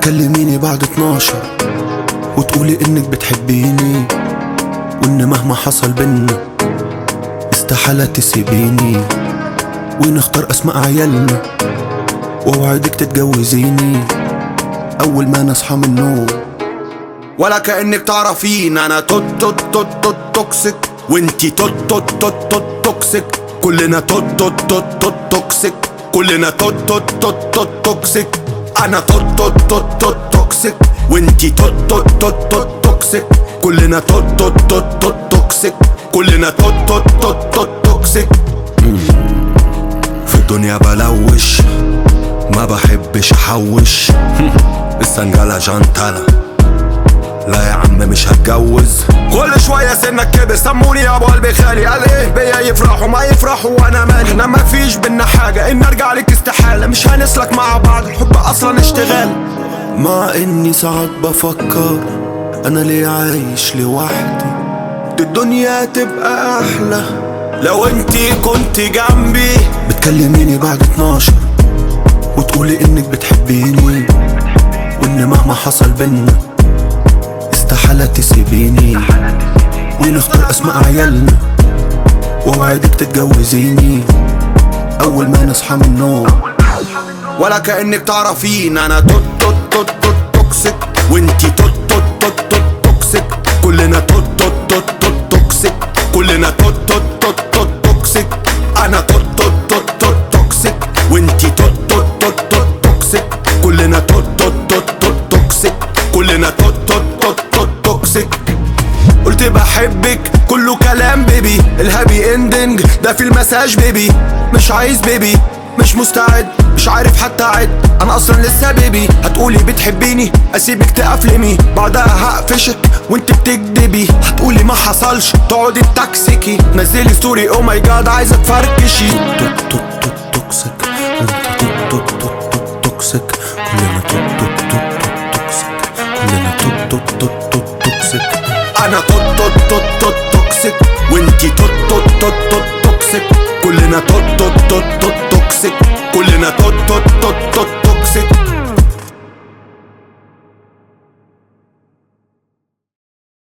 بتكلميني بعد 12 وتقولي انك بتحبيني، وان مهما حصل بينا استحالة تسيبيني، ونختار اسماء عيالنا واوعدك تتجوزيني اول ما نصحى من النوم. ولا كأنك تعرفين انا توت توت توت توت توكسيك، وانتي توت توت توت توت توكسيك، كلنا توت توت توت توت توكسيك، كلنا توت توت توت توت توكسيك. انا توت توت توت توت توكسيك، وانتي توت توت توت توت توكسيك، كلنا توت توت توت توت توكسيك، كلنا توت توت توت توت توكسيك. في الدنيا بلوش ما بحبش احوش السنجلة جنتلة، لا يا عم مش هتجوز. كل شوية سنك كبر سموني يا ابو قلبي خالي، قال ايه بيا يفرحوا ما يفرحوا وانا مالي، انا مفيش بينا حاجة ان ارجع لك استحالة، مش هنسلك مع بعض الحب اصلا اشتغال. مع اني ساعات بفكر انا ليه عايش لوحدي، دي الدنيا تبقى احلى لو انتي كنت جنبي. بتكلميني بعد 12 وتقولي انك بتحبيني، وان مهما حصل بينا استحالة تسيبيني، ونختار اسماء عيالنا واوعدك تتجوزيني اول ما نصحى من النوم. ولا كأنك تعرفين انا توت توت توت توت توكسيك، وانتي توت توت توت توت توكسيك، كلنا توت توت توت توت توكسيك، كلنا توت توت توت توت توكسيك. انا توت توت توت توت توكسيك، وانتي توت توت توت توت توكسيك، كلنا توت توت توت توت توكسيك، كلنا توت توت توت توت توكسيك. قلت بحبك كله كلام بيبي، الهابي اندنج ده في المساج بيبي، مش عايز بيبي مش مستعد مش عارف حتى اعد، انا اصلا لسه بيبي. هتقولي بتحبيني اسيبك تقفلمي بعدها هقفشك وانت بتكدبي، هتقولي ما حصلش تقعدي تاكسكي، نزلي ستوري او ماي جاد عايزه تفركشي. توت توت توت توكسيك، وانت توت توت توت توت توكسيك، كلنا توت توت توت توت توكسيك، كلنا توت توت توت توت توكسيك. انا توت توت توت توت توكسيك، وانتي توت توت توت توت توكسيك، كلنا توت توت توت توت توكسيك، كلنا توت توت توت توت